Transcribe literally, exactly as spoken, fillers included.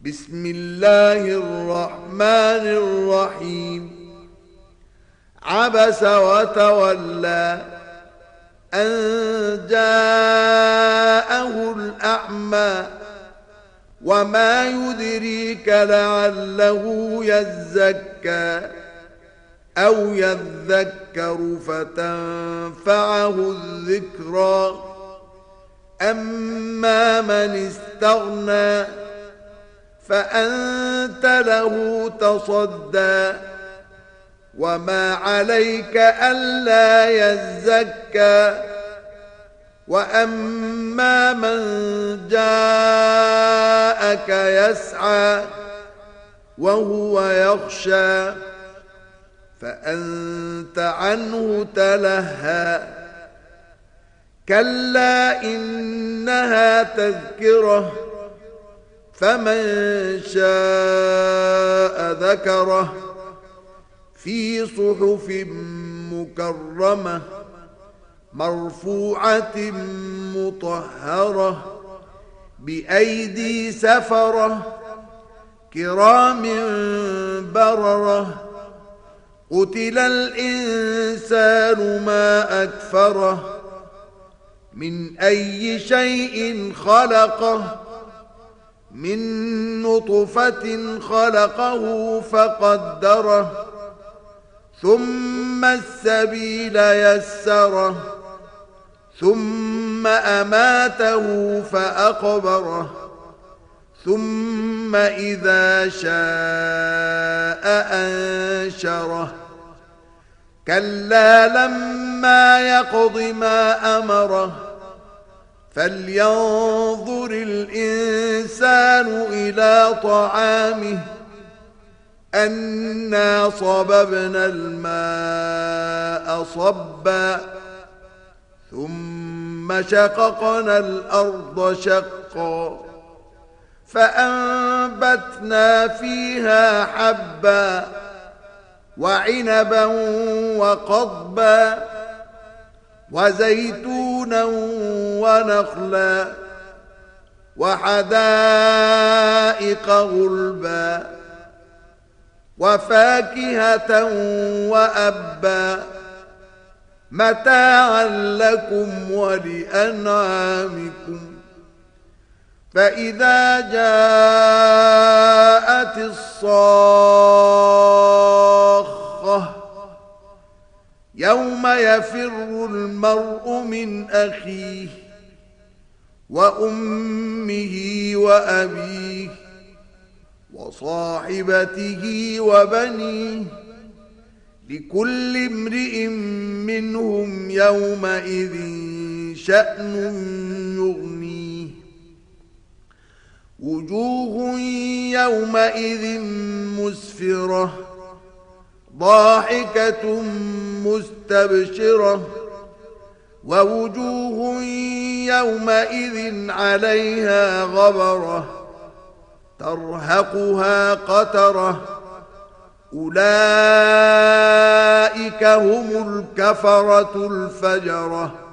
بسم الله الرحمن الرحيم. عبس وتولى أن جاءه الأعمى وما يدريك لعله يزكى أو يذكر فتنفعه الذكرى أما من استغنى فأنت له تصدى وما عليك ألا يزكى وأما من جاءك يسعى وهو يخشى فأنت عنه تلهى كلا إنها تذكرة فمن شاء ذكره في صحف مكرمة مرفوعة مطهرة بأيدي سفرة كرام بررة قتل الإنسان ما أكفره من أي شيء خلقه من نطفة خلقه فقدره ثم السبيل يسره ثم أماته فأقبره ثم إذا شاء أنشره كلا لما يقض ما أمره فلينظر الإنسان إلى طعامه أنا صببنا الماء صبا ثم شققنا الأرض شقا فأنبتنا فيها حبا وعنبا وقضبا وزيتونا ونخلا وحدائق غلبا وفاكهة وأبا متاعا لكم ولأنعامكم فإذا جاءت الصاخة يوم يفر المرء من أخيه وأمه وأبيه وصاحبته وبنيه لكل امرئ منهم يومئذ شأن يغنيه وجوه يومئذ مسفرة ضاحكة مستبشرة ووجوه يومئذ عليها غبرة ترهقها قترة أولئك هم الكفرة الفجرة.